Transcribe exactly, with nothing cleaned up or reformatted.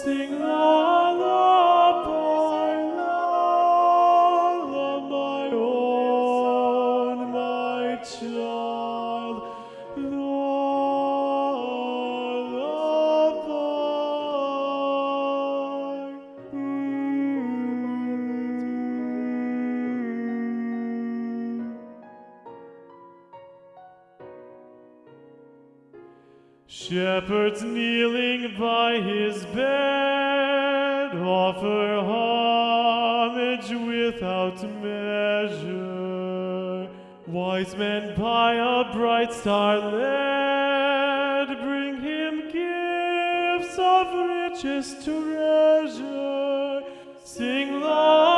Sing lullaby, lullaby, my own, my child, lullaby. Mm. Shepherds kneeling by his bed offer homage without measure. Wise men by a bright star led bring him gifts of richest treasure. Sing loud.